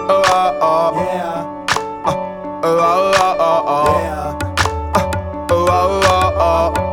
Oh, oh, oh. Yeah. Oh, oh, oh, oh, oh. Yeah. Oh, oh, oh, oh.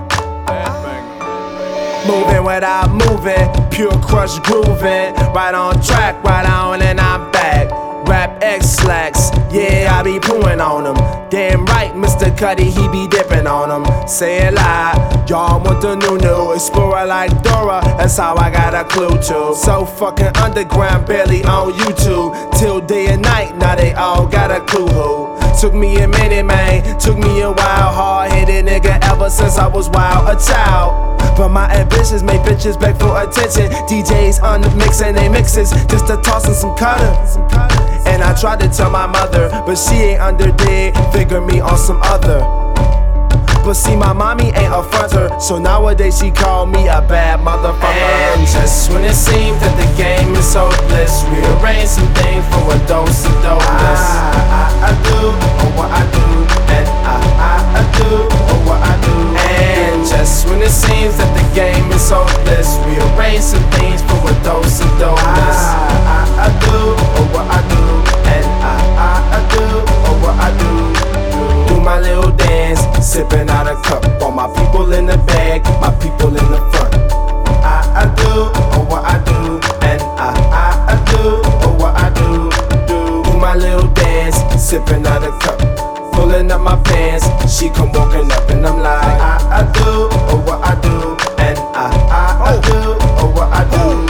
Moving without moving, pure crush grooving. Right on track, right on and I'm back. Rap X slacks, yeah, I be pooing on them. Damn right, Mr. Cuddy, he be dipping on them. Say it loud, y'all want the new Explorer like Dora, that's how I got a clue to. So fucking underground, barely on YouTube. Till day and night, now they all got a clue who. Took me a minute, man, took me a while. Hard-headed nigga ever since I was wild, a child. But my ambitions make bitches beg for attention. DJs on the mix and they mixes just to toss in some cutter. And I tried to tell my mother, but she ain't under dig. Figure me on some other. But see, my mommy ain't a fronter, so nowadays she call me a bad motherfucker. And just when it seems that the game is hopeless, rearrange some things for a dose of dopeness. I do, or what I do, and I do, or what I do. And just when it seems that the game is hopeless, rearrange some things for a dose of dopeness. I do, or what I do, and I do, or what I do. Do my little dance, sipping out a cup. All my people in the back, my people in the front. I do, or what I do, and I do, or what I do. Do my little dance, sipping out a cup. Pulling up my pants, she come walking up and I'm like, I do, or what I do, and I do, or what I do.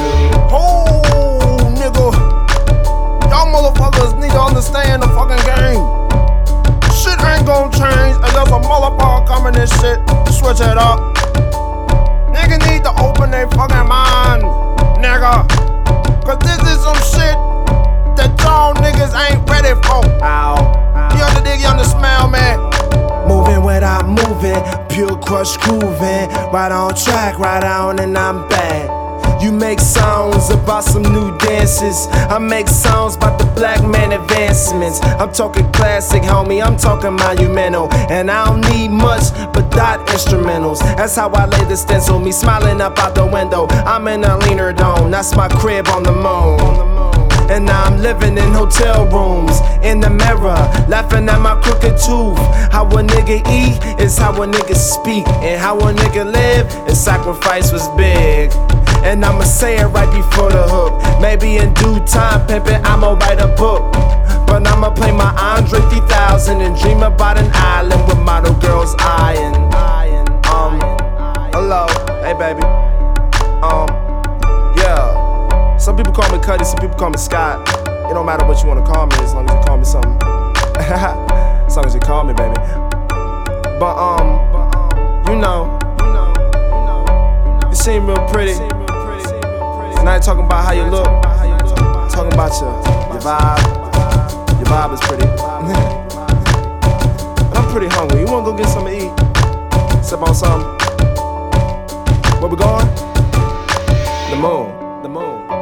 Oh, nigga. Y'all motherfuckers need to understand the fucking game. Shit ain't gon' change unless a motherfucker come in this shit, switch it up. Nigga need to open their fucking mind, nigga. Cause this is some shit that y'all niggas ain't ready for. Ow. You under dig, you under smell, man. Moving without moving, pure crush grooving. Right on track, right on and I'm back. You make songs about some new dances. I make songs about the black man advancements. I'm talking classic, homie, I'm talking monumental. And I don't need much but dot instrumentals. That's how I lay the stencil, me smiling up out the window. I'm in a leaner dome, that's my crib on the moon. And now I'm living in hotel rooms, in the mirror, laughing at my crooked tooth. How a nigga eat is how a nigga speak, and how a nigga live, his sacrifice was big. And I'ma say it right before the hook. Maybe in due time, pimpin', I'ma write a book. But I'ma play my Andre 3000 and dream about an island with model girls eyeing. Hello, hey baby. Yeah. Some people call me Cuddy, some people call me Scott. It don't matter what you wanna call me, as long as you call me something. As long as you call me, baby. But you know, you seem real pretty. And I ain't talking about how you look, talking about your vibe. Your vibe is pretty. But I'm pretty hungry. You wanna go get something to eat? Sip on something. Where we going? The moon. The moon.